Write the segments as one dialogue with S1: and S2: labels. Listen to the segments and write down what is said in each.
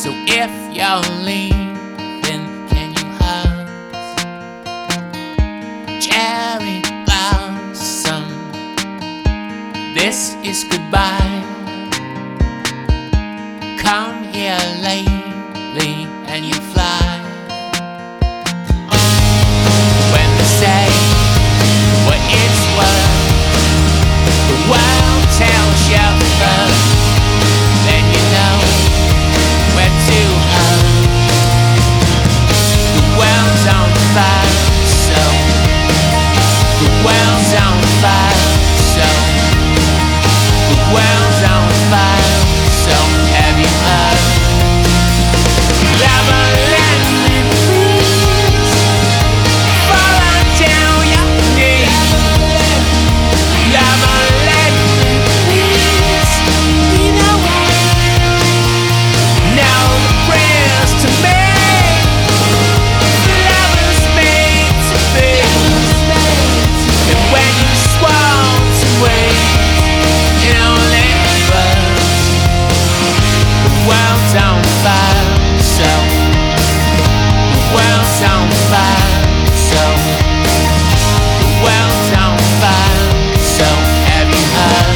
S1: So if you're leaving, can you hug cherry blossom? This is goodbye. Come here lately and you fly. When they say what it's worth, the world tells you first, then you know where to hug. The world's on fire, so the world's on fire, so the world's on fire, so have you heard? Lover, let me please fall on down your knees. Lover, let me please be the one. Now the prayers to make lovers made to be. And when you swore to wait, it only burns. The world's on fire, so the world's on fire, so the world's on fire, so have you heard?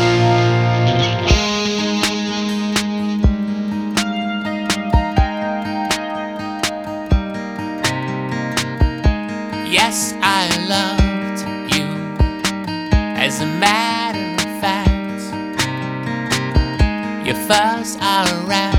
S1: Yes, I loved you. As a matter of fact, your furs are around